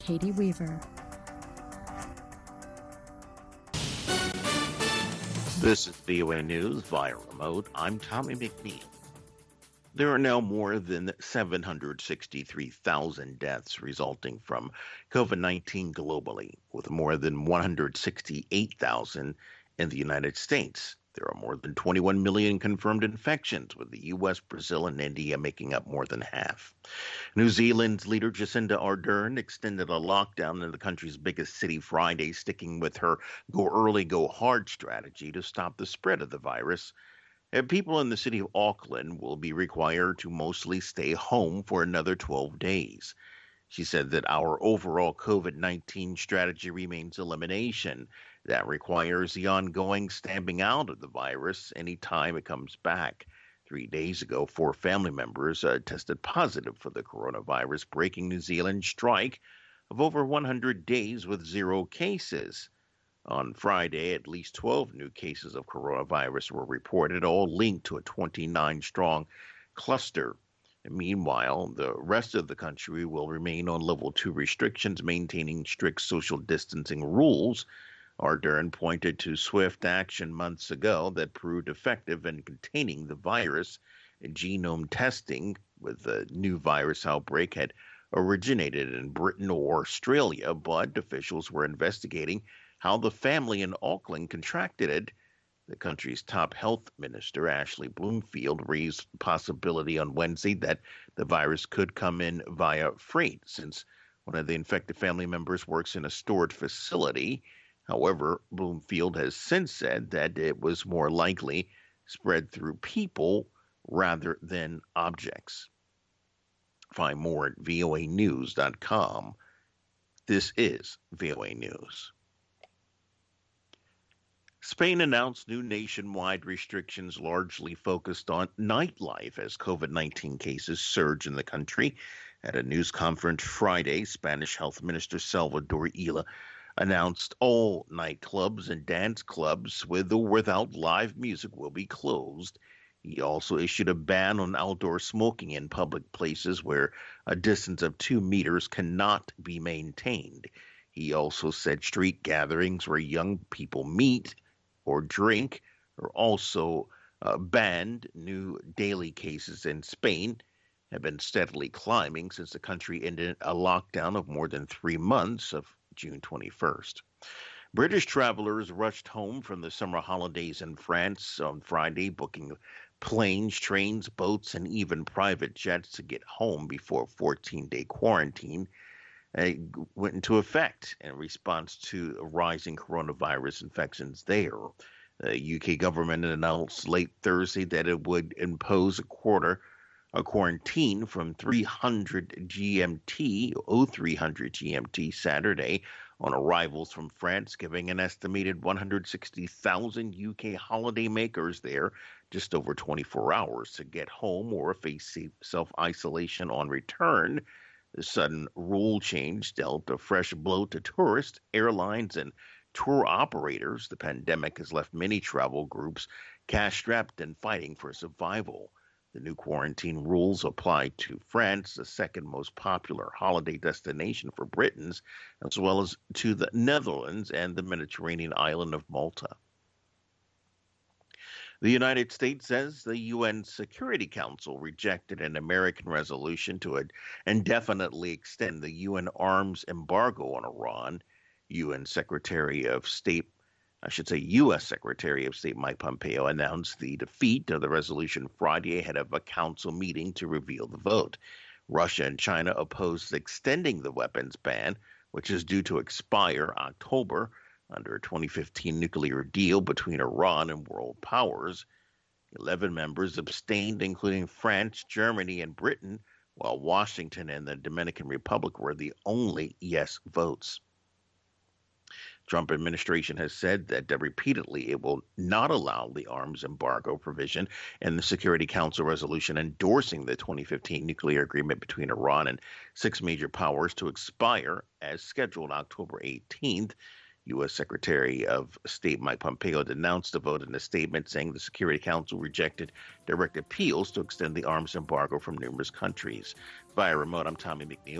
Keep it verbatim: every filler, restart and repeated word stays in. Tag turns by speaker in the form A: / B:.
A: Katie Weaver.
B: This is V O A News via remote. I'm Tommy McNeil. There are now more than seven hundred sixty-three thousand deaths resulting from COVID nineteen globally, with more than one hundred sixty-eight thousand in the United States. There are more than twenty-one million confirmed infections, with the U S, Brazil, and India making up more than half. New Zealand's leader Jacinda Ardern extended a lockdown in the country's biggest city Friday, sticking with her go early, go hard strategy to stop the spread of the virus. And people in the city of Auckland will be required to mostly stay home for another twelve days. She said that our overall COVID nineteen strategy remains elimination. That requires the ongoing stamping out of the virus anytime it comes back. Three days ago, four family members uh, tested positive for the coronavirus, breaking New Zealand's streak of over one hundred days with zero cases. On Friday, at least twelve new cases of coronavirus were reported, all linked to a twenty-nine strong cluster. And meanwhile, the rest of the country will remain on level two restrictions, maintaining strict social distancing rules. Ardern pointed to swift action months ago that proved effective in containing the virus. Genome testing with the new virus outbreak had originated in Britain or Australia, but officials were investigating how the family in Auckland contracted it. The country's top health minister, Ashley Bloomfield, raised the possibility on Wednesday that the virus could come in via freight, since one of the infected family members works in a storage facility. However, Bloomfield has since said that it was more likely spread through people rather than objects. Find more at V O A news dot com. This is V O A News. Spain announced new nationwide restrictions largely focused on nightlife as COVID nineteen cases surge in the country. At a news conference Friday, Spanish Health Minister Salvador Illa announced all nightclubs and dance clubs with or without live music will be closed. He also issued a ban on outdoor smoking in public places where a distance of two meters cannot be maintained. He also said street gatherings where young people meet or drink are also uh, banned. New daily cases in Spain have been steadily climbing since the country ended a lockdown of more than three months of June twenty-first. British travelers rushed home from the summer holidays in France on Friday, booking planes, trains, boats, and even private jets to get home before a fourteen-day quarantine uh, went into effect in response to rising coronavirus infections there. The U K government announced late Thursday that it would impose a quarter a quarantine from three hundred G M T, oh three hundred G M T Saturday on arrivals from France, giving an estimated one hundred sixty thousand U K holidaymakers there just over twenty-four hours to get home or face self-isolation on return. The sudden rule change dealt a fresh blow to tourists, airlines, and tour operators. The pandemic has left many travel groups cash-strapped and fighting for survival. The new quarantine rules apply to France, the second most popular holiday destination for Britons, as well as to the Netherlands and the Mediterranean island of Malta. The United States says the U N Security Council rejected an American resolution to indefinitely extend the U N arms embargo on Iran. U N Secretary of State I should say U S Secretary of State Mike Pompeo announced the defeat of the resolution Friday ahead of a council meeting to reveal the vote. Russia and China opposed extending the weapons ban, which is due to expire October under a twenty fifteen nuclear deal between Iran and world powers. Eleven members abstained, including France, Germany, and Britain, while Washington and the Dominican Republic were the only yes votes. Trump administration has said that uh, repeatedly it will not allow the arms embargo provision in the Security Council resolution endorsing the twenty fifteen nuclear agreement between Iran and six major powers to expire as scheduled October eighteenth. U S Secretary of State Mike Pompeo denounced the vote in a statement, saying the Security Council rejected direct appeals to extend the arms embargo from numerous countries. Via remote, I'm Tommy McNeil.